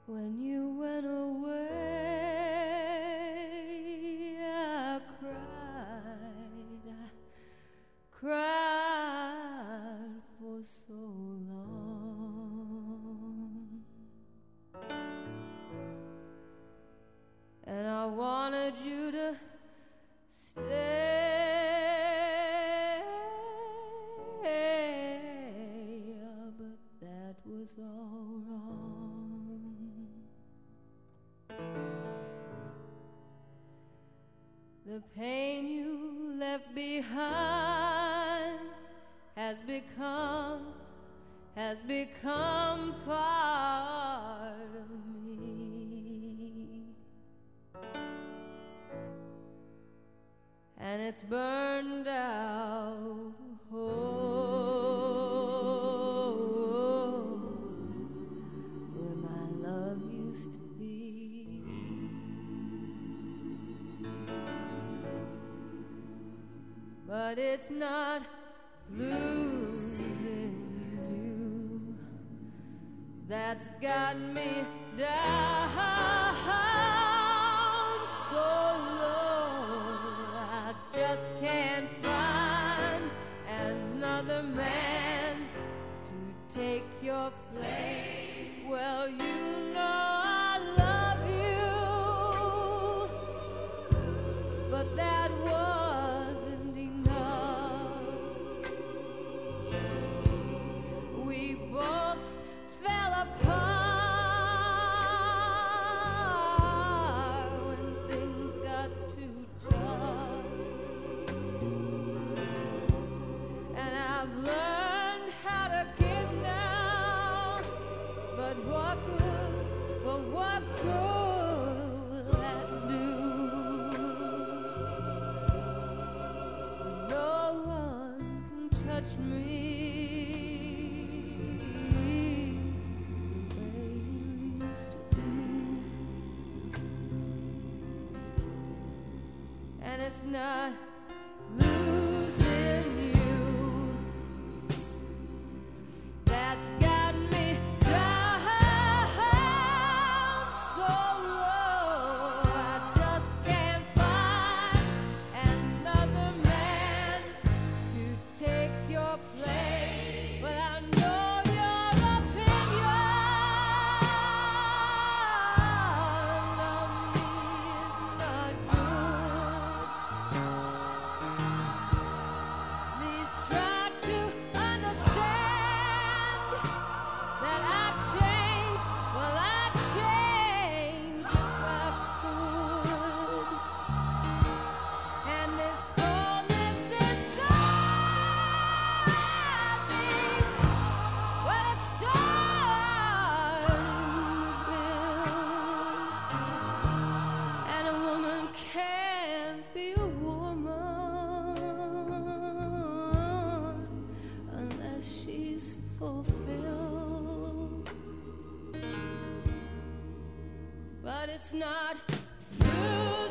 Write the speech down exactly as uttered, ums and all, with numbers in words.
When you went away, I cried, I cried for so long, and I wanted you to stay, but that was all wrong. The pain you left behind has become, has become part of me, and it's burned out a hole where my love used to be. But it's not losing you that's got me down so low. I just can't find another man to take your place. Well, you know I love you, but that wasn't enough. We both fell apart when things got too tough, and I've learned how to give now, but what good, but what good will that do? No one can touch me the way you used to do, and it's not losing you that's got me down so low. I just can't find another man to take your place. But I know your opinion of me is not good. Please try to understand that I changed. Well, I changed if I could, and this coldness inside me, well, it's starting to build, and a woman can't be a woman unless she's fulfilled. But it's not losing